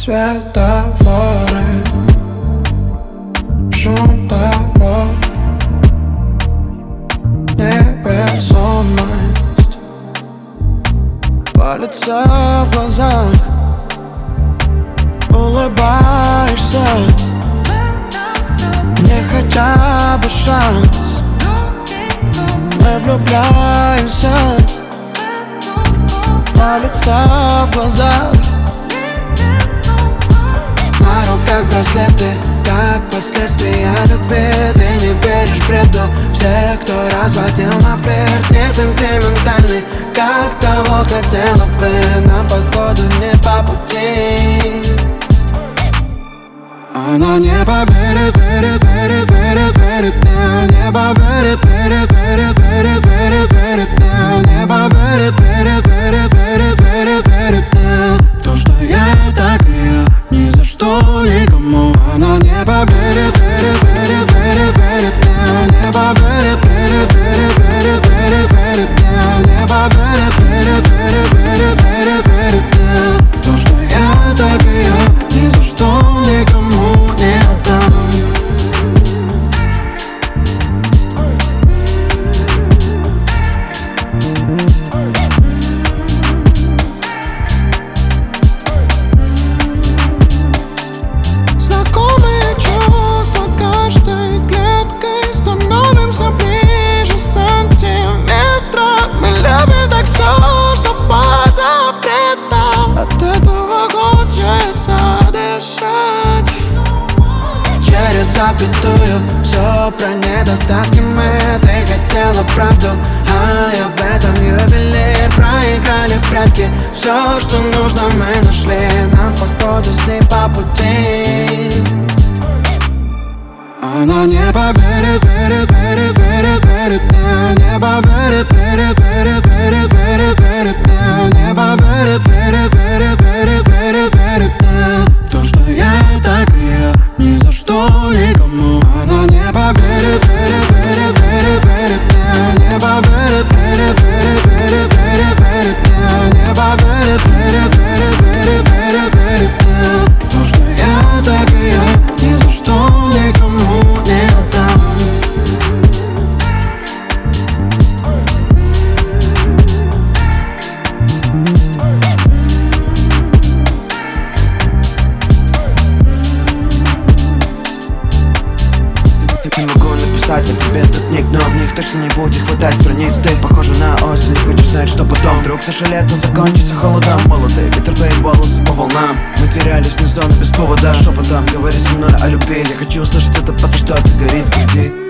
Светофоры, шум дорог, невесомость палится в глазах. Улыбаешься, мне хотя бы шанс. Мы влюбляемся, палится в глазах. На руках браслеты, как последствия любви. Ты не веришь бреду всех, кто разводил на флирт. Не сентиментальный, как того хотела бы. Нам походу не по пути. Она не поверит, верит, верит, верит, верит мне. Не поверит, верит, верит, верит, верит, верит мне. Не поверит, верит, верит, верит, верит, верит мне. В то, что я так и я, ни за что никому. Она не поверит, верит, верит, верит, верит мне. Не поверит, верит, верит, верит, верит, верит мне. Не поверит, верит, верит, верит, верит, верит мне. В то, что я так и я, ни за что никому не отдам. Знакомые чувства каждой клеткой. Становимся ближе сантиметра. Мы любим так все, что по запретам. От этого хочется дышать. Через запятую все про недостатки мы. Ты хотела правду, а я в этом ювелир. Проиграли в прятки, все, что нужно, мы нашли. Нам походу с ней по пути. Она не поверит, верит, верит, верит, верит мне. Не поверит, верит, верит, верит, верит, верит мне. Не поверит, верит, верит, верит, верит, верит мне. В то, что я так и я, ни за что никому. Она не поверит, верит, верит, верит, верит мне. Не поверит, верит, верит, верит, верит, верит мне. Не поверит, верит, верит, верит, верит, верит мне. В то, что я так и я, ни за что никому не отдам. Я не могу написать о тебе 100 книг, но в них точно не будет хватать страниц. Ты похожа на осень, не хочешь знать, что потом. Вдруг наше лето закончится холодом. Молодые ветер, твои волосы по волнам. Мы терялись внизу без повода. Шепотом говори со мной о любви. Я хочу услышать это, потому что это горит в груди.